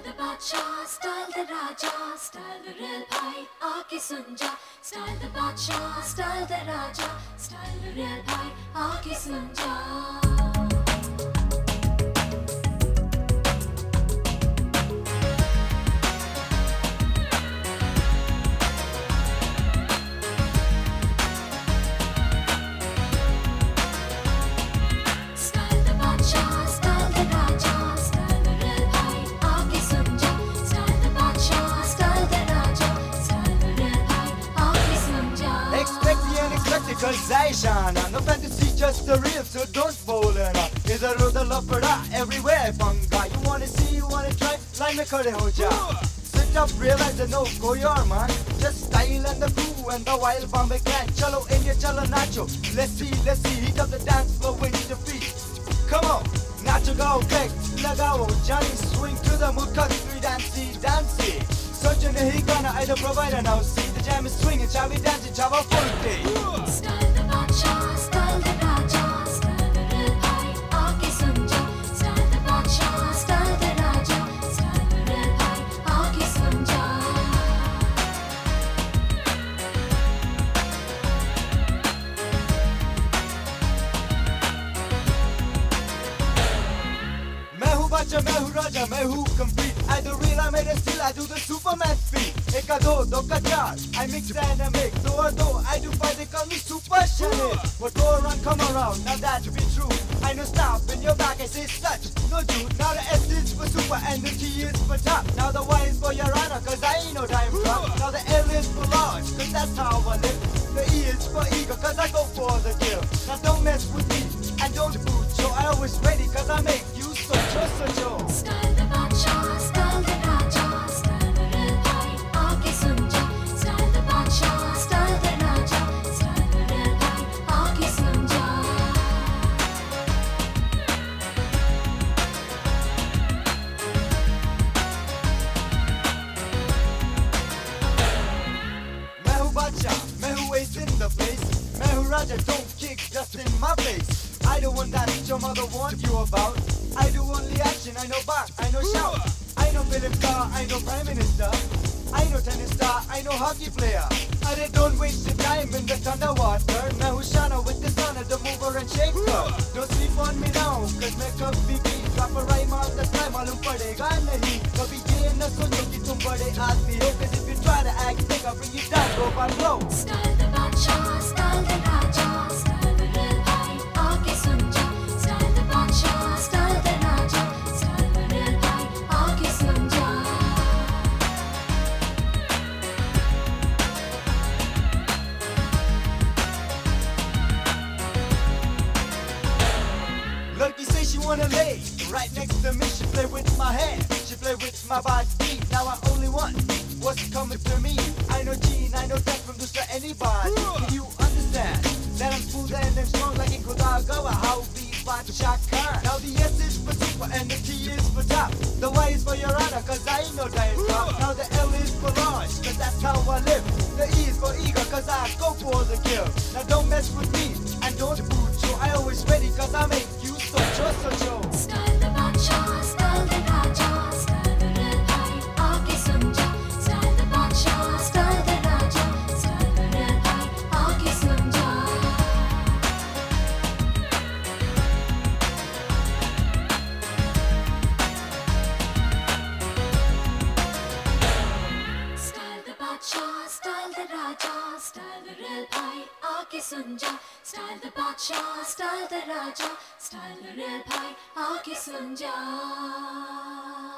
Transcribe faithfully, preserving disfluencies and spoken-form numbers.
the बादशाह, style the Raja, style the real भाई, आके सुन जा. Style the बादशाह, style the Raja, style the real भाई, आके सुन जा. Zaishana, no fantasy, just the real, so don't fall in up. Is a road love for that everywhere, funga. You wanna see, you wanna try, line me kare ho ja. Sit up, realize that no go your man. Just style and the crew and the wild Bombay clan. Chalo India, chalo nacho. Let's see, let's see, heat up the dance floor with the feet. Come on, nacho go, click, lagao, Johnny swing to the mood, cut three dancey, dancey. Search in the hikana, I the provider now. See the jam is swinging, shall we dance it, shall full day. Style the बादशाह, style the Raja, style the real भाई, आके सुन जा. Style the बादशाह, style the Raja, style the real भाई, आके सुन जा. मैं हूँ बादशाह, मैं हूँ राजा, मैं हूँ complete. I do real, I made it still, I do the Superman feat. Eka do, do ka char, I mix and I make. Do or do, I do fight, they call me Super Shelley. What go around, come around, now that to be true. I know stop, in your back I say such, no do. Now the S is for super and the T is for top. Now the Y is for your honor, cause I ain't no time drop. Now the L is for large, cause that's how I live. The E is for eager, cause I go for the kill. Now don't mess with me, and don't boot, so I always ready, cause I make you so, so, so, so. Style the बादशाह, style the Raja, style the real भाई, आके सुन जा. Style the बादशाह, style the Raja, style the real भाई, आके सुन जा. मैं हूँ बादशाह, मैं हूँ ace in the place. मैं हूँ राजा, don't kick just in my face. I the one that your mother warned you about. I do only action, I know back, I know shout. I know film star, I know prime minister. I know tennis star, I know hockey player. I did don't waste your time in the underwater. मैं हूँ Shana with the son of the mover and shaker. Don't sleep on me now, cause मैं कभी भी drop a rhyme on the time मालूम पड़ेगा नहीं. कभी ये न सोचो कि तुम बड़े आदमी हो, cause if you try to act big, I'll bring you down, go by low. Style the बादशाह, style the Raja, style the real भाई, आके सुन जा. Style the बादशाह, style the Raja, style the real भाई, आके सुन जा. Lucky say she wanna lay right next to me. She play with my hair, she play with my body. Now I only want what's coming to me. I know Gene, I know that from just to anybody. Can you understand that I'm smooth and I'm strong like in Kodagawa? How be Bacha Khan. Now the S is for super and the T is for top. The Y is for your honor, cause I know that it's top. Now the L is for large, cause that's how I live. The E is for eager, cause I go for the kill. Now don't mess with me and don't boot you. I always ready, cause I make you so, so, so, so. Style the बादशाह, style the Raja, style the real भाई, आके सुन जा. Style the बादशाह, style the Raja, style the real भाई, आके सुन जा. Style the बादशाह, style the Raja, style the real भाई, आके सुन जा. Style the बादशाह, style the Raja, style the real भाई, आके सुन जा.